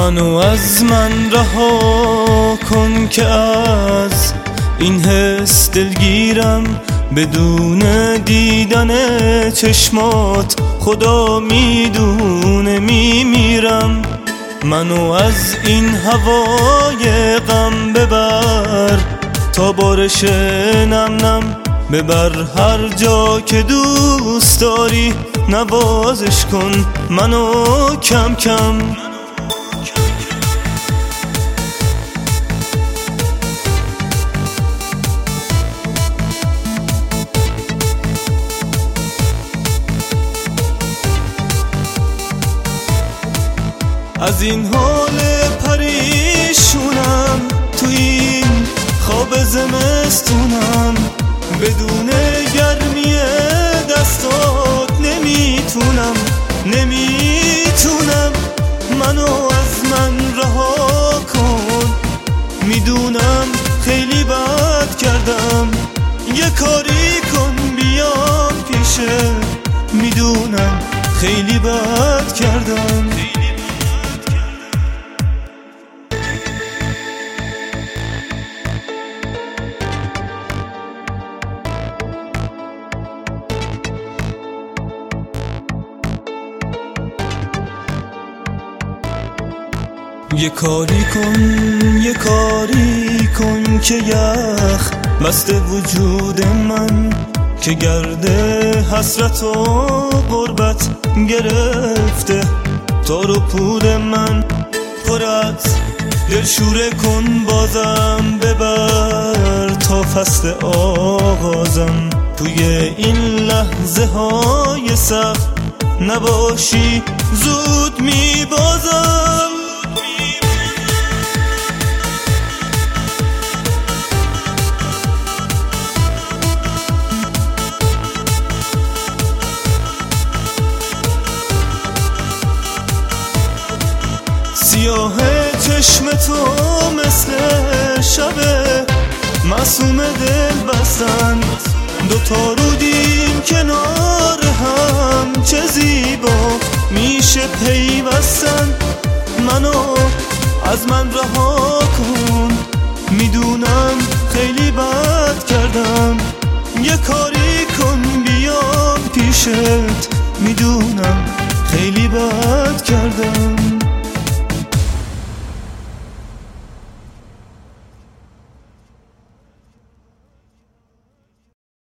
منو از من رها کن که از این حس دلگیرم. بدون دیدن چشمات خدا میدونه میمیرم. منو از این هوای غم ببر تا بارش نم نم، ببر هر جا که دوست داری، نوازش کن منو کم کم. از این حال پریشونم، تو این خواب زمستونم، بدون گرمی دستات نمیتونم. منو از من رها کن، میدونم خیلی بد کردم، یه کاری کن بیام پیشه، میدونم خیلی بد کردم. یه کاری کن که یخ بسته وجود من، که گرده حسرت و غربت گرفته تار و پود من. پرت دلشوره کن بازم، ببر تا فصل آغازم. توی این لحظه های سخت نباشی زود میبازم. سیاه چشم تو مثل شب معصوم دل بستن، دوتا رودیم کنار هم، چه زیبا میشه پیوستن. منو از من رها کن، میدونم خیلی بد کردم، یه کاری کن بیام پیشت، میدونم خیلی بد کردم.